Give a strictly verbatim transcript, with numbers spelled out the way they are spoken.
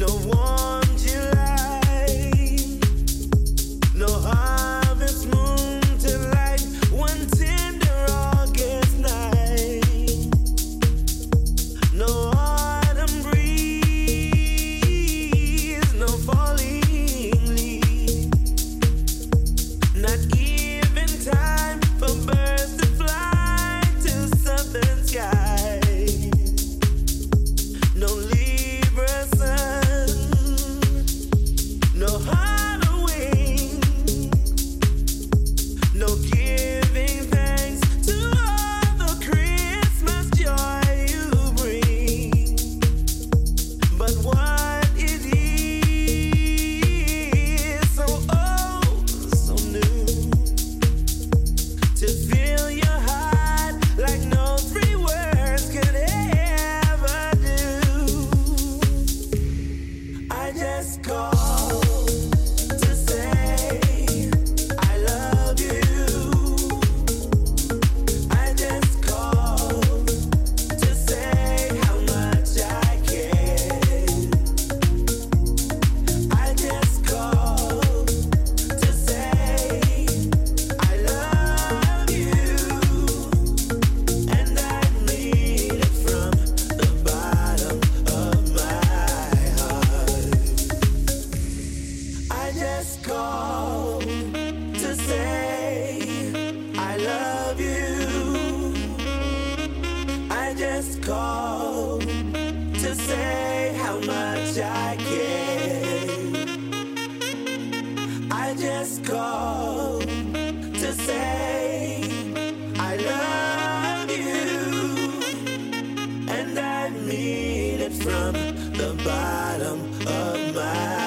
No warm July, no harvest moon to light one tender August night. No autumn breeze, no falling leaf, not even time for birds to fly to southern skies. No Libra sun, no Halloween, no giving thanks to all the Christmas joy you bring. But what it is so old, so new, to fill your heart like no three words could ever do. I just called to say I love you. I just called to say how much I care. I just called to say I love you, and I mean it from the bottom of my heart. I just called to say I love you. I just called to say how much I care. I just called to say I love you, and I mean it from the bottom of my